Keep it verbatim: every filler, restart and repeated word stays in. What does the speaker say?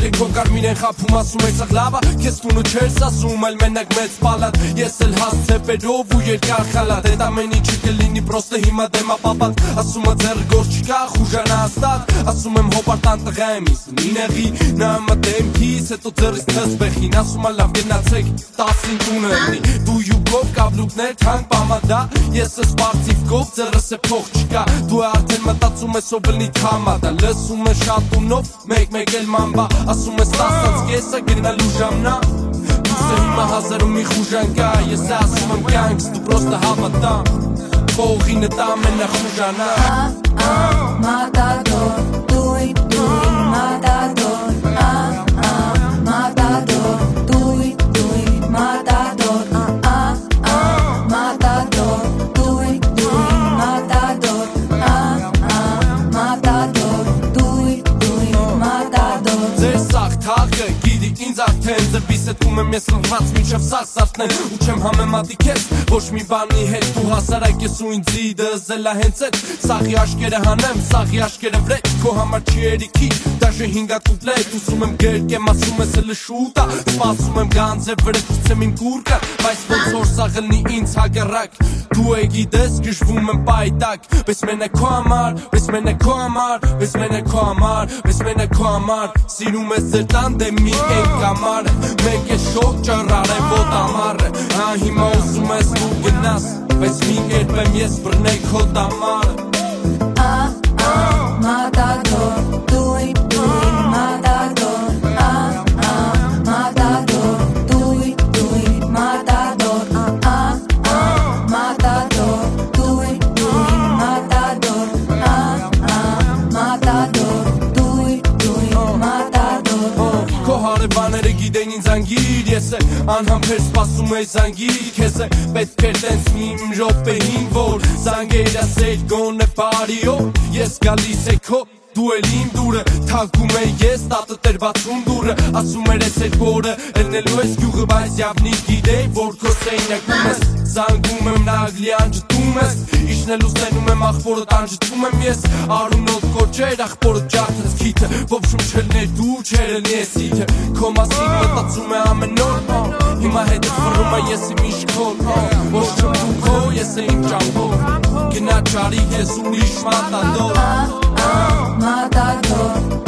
Ոտքերը քո կարմիր են խափում ասում ես աղլավա Քեզ տունը չես ասում այլ մենակ մեծ պալատ Ես էլ հասցեպերով ու երկար խալատ Էդ ամեն ինչը կլինի պրոստը հիմա դեմա պապատ Ասումը ձեր գործ չկա խուժանա հաստատ Ասում եմ հոպարտան տղա եմ իս նինեղի Նա մտեմ քիս հետո ձերից թզբեխին Ասում լավ գնացեք տասին տունը լինի Դու յուգով կաբլուկներ թանկ պամադա Ես ես պարծիվկով ձերս է փող չկա Դու արդեն մտածում ես ով լնի թամադա Լսում ես շատ ունով մեկ մեկ էլ մամբա Ասում ես տասած կեսը գնալու ժամնա Դուսը հիմա հազարում մի խուժան կա Ես ասում եմ կյանքս դու պրոստը հավատամ Փողինը տա մենա խուժանա Matador, dui, dui, matador Ah, ah, matador, dui, dui, matador Ah, ah, ah, matador, dui, dui, matador Ah, ah, matador, dui, dui, matador Ձեր սաղ թաղը գիդի ինձ արդեն Ձրբիս հետում եմ ես լղված մինչև սաղ սարդնեն Ու չեմ համեմատի քեզ ոչ մի բանի հետ Դու հասարակ ես ու ինձի դզելա հենց էդ Սաղի աշկերը հանեմ, սաղի աշկերը վրետ Քո համար չի երիքի, դաժե հինգատ կուպլետ Ուսում եմ գերկեմ, ասում ես էլը շուտա Սպասում եմ գանձե վրետ, կուցեմ իմ կուրկա Բայց ոնց որ սաղլնի ինձ հագարակ Դու է գիտես, գժվում եմ պայտակ Պես մեն է քո համար, պես մեն է քո համար Պես մեն է քո համար, պես մեն է քո համար Սիրում ես ձեր տան դեմ մի ենք համար Մեկ է շոկ ճարար է ոտ ամար Հա հիմա ուզում ես դու գնաս Պես մի կերպ եմ ես բրնեի քո տամար Ah, ah, matador, dui, dui, matador Ah, ah, matador, dui, dui, matador Ah, ah, ah, matador, dui, dui, matador Ah, ah, matador, dui, dui, matador Քո հարևանները գիտեն ինձ անգիր Ես է անհամբեր սպասում էի զանգիր Քեզ է պետք էր տենց իմ րոպեին Որ զանգեր ասել գոնե բարիո Ես գալիս է քո Դու էլ իմ դուրը, թակում է ես, տատը տեր բացում դուրը Ասում էր ես էր որը, էլնելու ես գյուղը Բայց յավնի գիտեի, որ քո սեյնակում ես Զանգում եմ նագլյան ջտում ես Իշնելու սենում եմ ախվորը տանջտում եմ ես Արունոտ կոչեր, ախվորը ճարդս քիթը Ովշում չելներ դու, չերել ես իթը Քո մասին մտածում է ամեն նոր Հիմա հետը վռում է ես իմ իշքոն Ոչ չմ դու քո, ես է իմ ճամբով Գնա ճարի ես ուրիշ մատադոր Matador